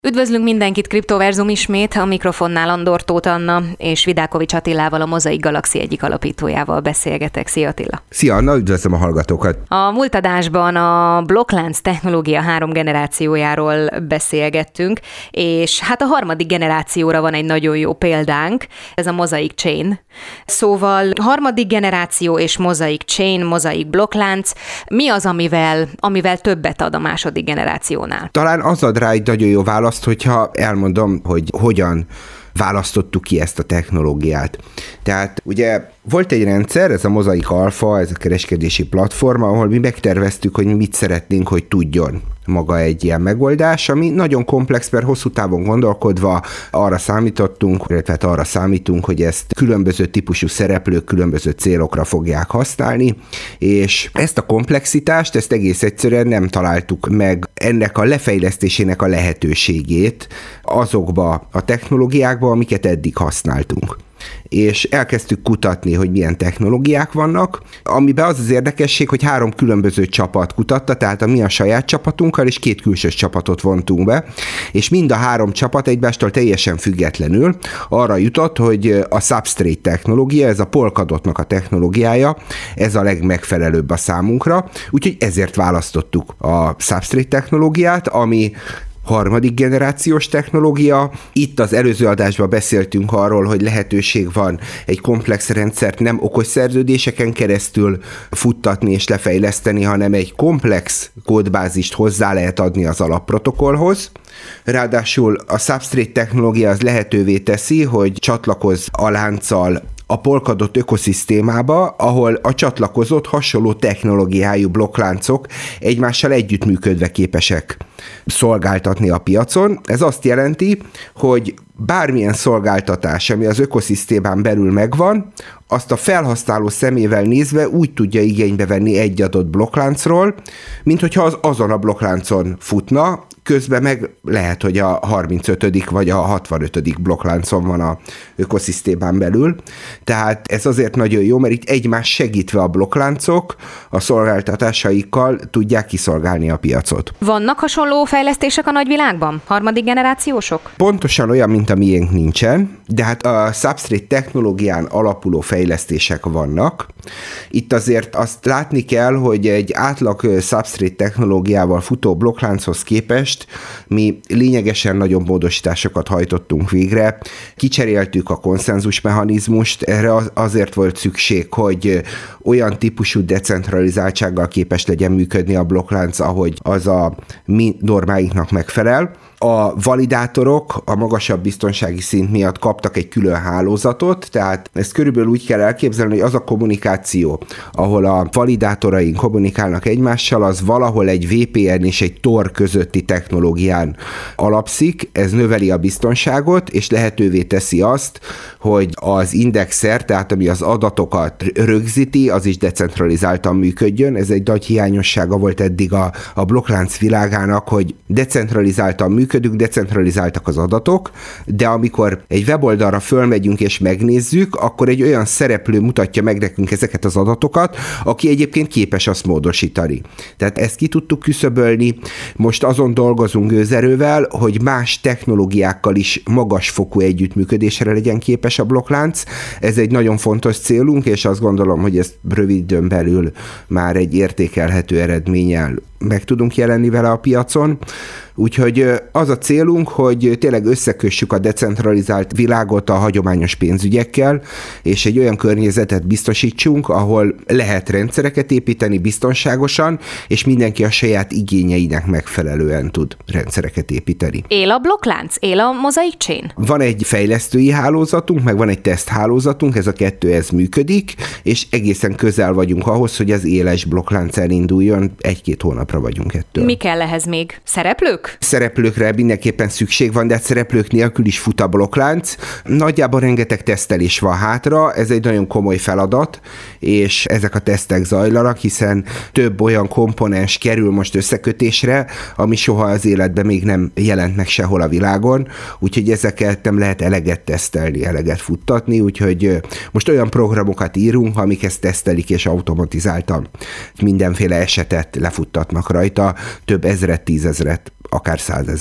Üdvözlünk mindenkit, Kriptoverzum ismét, a mikrofonnál Andor Tóth Anna és Vidákovics Attilával, a Mosaic Galaxy egyik alapítójával beszélgetek. Szia Attila! Szia Anna, üdvözlöm a hallgatókat! A múlt adásban a blokklánc technológia 3 generációjáról beszélgettünk, és hát a 3. generációra van egy nagyon jó példánk, ez a Mosaic Chain. Szóval 3. generáció és Mosaic Chain, Mosaic blokklánc, mi az, amivel többet ad a 2. generációnál? Talán az ad rá egy nagyon jó választ, hogyha elmondom, hogy hogyan választottuk ki ezt a technológiát. Tehát ugye volt egy rendszer, ez a Mosaic Alpha, ez a kereskedési platforma, ahol mi megterveztük, hogy mit szeretnénk, hogy tudjon maga egy ilyen megoldás, ami nagyon komplex, mert hosszú távon gondolkodva arra számítottunk, illetve arra számítunk, hogy ezt különböző típusú szereplők különböző célokra fogják használni, és ezt a komplexitást, ezt egész egyszerűen nem találtuk meg ennek a lefejlesztésének a lehetőségét azokba a technológiákba, amiket eddig használtunk. És elkezdtük kutatni, hogy milyen technológiák vannak, amiben az érdekesség, hogy 3 különböző csapat kutatta, tehát mi a saját csapatunkkal, és 2 külsős csapatot vontunk be, és mind a 3 csapat egymástól teljesen függetlenül arra jutott, hogy a Substrate technológia, ez a Polkadotnak a technológiája, ez a legmegfelelőbb a számunkra, úgyhogy ezért választottuk a Substrate technológiát, ami 3. generációs technológia. Itt az előző adásban beszéltünk arról, hogy lehetőség van egy komplex rendszert nem okos szerződéseken keresztül futtatni és lefejleszteni, hanem egy komplex kódbázist hozzá lehet adni az alapprotokollhoz. Ráadásul a Substrate technológia az lehetővé teszi, hogy csatlakozz a lánccal a Polkadot ökoszisztémába, ahol a csatlakozott hasonló technológiájú blokkláncok egymással együttműködve képesek szolgáltatni a piacon. Ez azt jelenti, hogy bármilyen szolgáltatás, ami az ökoszisztémán belül megvan, azt a felhasználó szemével nézve úgy tudja igénybe venni egy adott blokkláncról, mint hogyha az azon a blokkláncon futna, közben meg lehet, hogy a 35. vagy a 65. blokkláncon van a ökoszisztémán belül. Tehát ez azért nagyon jó, mert itt egymás segítve a blokkláncok a szolgáltatásaikkal tudják kiszolgálni a piacot. Vannak hasonló fejlesztések a nagyvilágban? 3. generációsok? Pontosan olyan, mint a miénk nincsen, de hát a Substrate technológián alapuló fejlesztések vannak. Itt azért azt látni kell, hogy egy átlag Substrate technológiával futó blokklánchoz képest mi lényegesen nagyobb módosításokat hajtottunk végre. Kicseréltük a konszenzusmechanizmust, erre azért volt szükség, hogy olyan típusú decentralizáltsággal képes legyen működni a blokklánc, ahogy az a mi normáinknak megfelel. A validátorok a magasabb biztonsági szint miatt kaptak egy külön hálózatot, tehát ezt körülbelül úgy kell elképzelni, hogy az a kommunikáció, ahol a validátoraink kommunikálnak egymással, az valahol egy VPN és egy Tor közötti technológián alapszik, ez növeli a biztonságot, és lehetővé teszi azt, hogy az indexer, tehát ami az adatokat rögzíti, az is decentralizáltan működjön. Ez egy nagy hiányossága volt eddig a blokklánc világának, hogy decentralizáltan működünk, decentralizáltak az adatok, de amikor egy weboldalra fölmegyünk és megnézzük, akkor egy olyan szereplő mutatja meg nekünk ezeket az adatokat, aki egyébként képes azt módosítani. Tehát ezt ki tudtuk küszöbölni, most azon dolgozunk gőzerővel, hogy más technológiákkal is magasfokú együttműködésre legyen képes a blokklánc. Ez egy nagyon fontos célunk, és azt gondolom, hogy ezt rövid időn belül már egy értékelhető eredménnyel meg tudunk jelenni vele a piacon. Úgyhogy az a célunk, hogy tényleg összekössük a decentralizált világot a hagyományos pénzügyekkel, és egy olyan környezetet biztosítsunk, ahol lehet rendszereket építeni biztonságosan, és mindenki a saját igényeinek megfelelően tud rendszereket építeni. Él a blokklánc? Él a Mosaic Chain? Van egy fejlesztői hálózatunk, meg van egy teszthálózatunk, ez a 2 ez működik, és egészen közel vagyunk ahhoz, hogy az éles blokklánc elinduljon, 1-2 hónapra vagyunk ettől. Mi kell ehhez még? Szereplők? Szereplőkre mindenképpen szükség van, de szereplők nélkül is fut a blokklánc. Nagyjából rengeteg tesztelés van hátra, ez egy nagyon komoly feladat, és ezek a tesztek zajlanak, hiszen több olyan komponens kerül most összekötésre, ami soha az életben még nem jelent meg sehol a világon, úgyhogy ezeket nem lehet eleget tesztelni, eleget futtatni, úgyhogy most olyan programokat írunk, amik ezt tesztelik és automatizáltan mindenféle esetet lefuttatnak rajta, több ezret, 10 000, akár 100 000.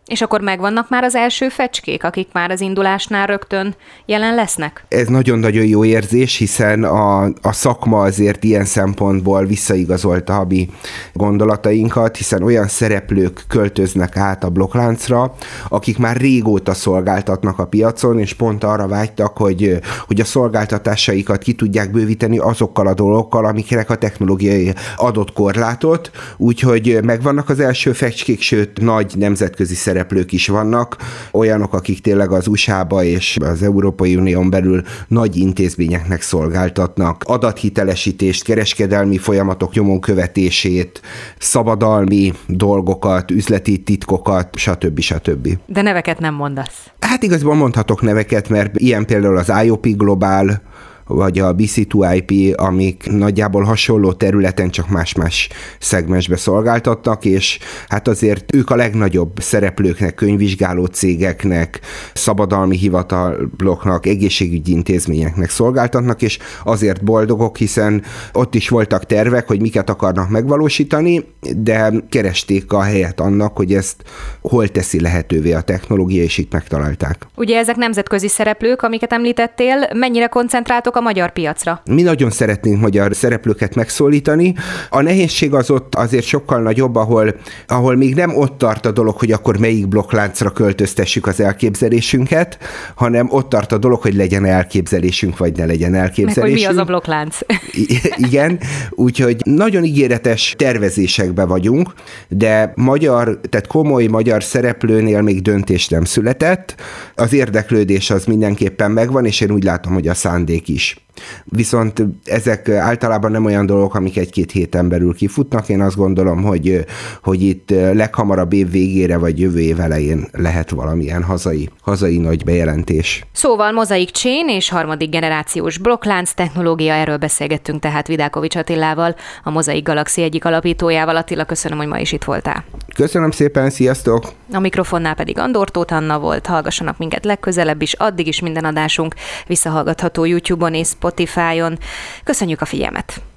És akkor megvannak már az első fecskék, akik már az indulásnál rögtön jelen lesznek? Ez nagyon-nagyon jó érzés, hiszen a szakma azért ilyen szempontból visszaigazolta a mi gondolatainkat, hiszen olyan szereplők költöznek át a blokkláncra, akik már régóta szolgáltatnak a piacon, és pont arra vágytak, hogy a szolgáltatásaikat ki tudják bővíteni azokkal a dolgokkal, amiknek a technológiai adott korlátot, úgyhogy megvannak az első fecskék, sőt nagy nemzetközi szereplők is vannak, olyanok, akik tényleg az USA-ba és az Európai Unión belül nagy intézményeknek szolgáltatnak adathitelesítést, kereskedelmi folyamatok nyomon követését, szabadalmi dolgokat, üzleti titkokat, stb. De neveket nem mondasz. Hát igazából mondhatok neveket, mert ilyen például az IOP Global, vagy a BC2IP, amik nagyjából hasonló területen, csak más-más szegmensbe szolgáltatnak, és hát azért ők a legnagyobb szereplőknek, könyvvizsgáló cégeknek, szabadalmi hivataloknak, egészségügyi intézményeknek szolgáltatnak, és azért boldogok, hiszen ott is voltak tervek, hogy miket akarnak megvalósítani, de keresték a helyet annak, hogy ezt hol teszi lehetővé a technológia, és itt megtalálták. Ugye ezek nemzetközi szereplők, amiket említettél, mennyire koncentráltok a magyar piacra? Mi nagyon szeretnénk magyar szereplőket megszólítani. A nehézség az ott azért sokkal nagyobb, ahol még nem ott tart a dolog, hogy akkor melyik blokkláncra költöztessük az elképzelésünket, hanem ott tart a dolog, hogy legyen elképzelésünk, vagy ne legyen elképzelésünk. Meg hogy mi az a blokklánc. Igen, úgyhogy nagyon ígéretes tervezésekben vagyunk, de tehát komoly magyar szereplőnél még döntés nem született. Az érdeklődés az mindenképpen megvan, és én úgy látom, hogy a szándék is. Viszont ezek általában nem olyan dolgok, amik 1-2 héten belül kifutnak. Én azt gondolom, hogy itt leghamarabb év végére vagy jövő év elején lehet valamilyen hazai nagy bejelentés. Szóval Mosaic Chain és harmadik generációs blokklánc technológia, erről beszélgettünk tehát Vidákovics Attilával, a Mosaic Galaxy egyik alapítójával. Attila, köszönöm, hogy ma is itt voltál. Köszönöm szépen, sziasztok! A mikrofonnál pedig Andor Tóth Anna volt, hallgassanak minket legközelebb is, addig is minden adásunk visszahallgatható YouTube-on és Spotify-on. Köszönjük a figyelmet!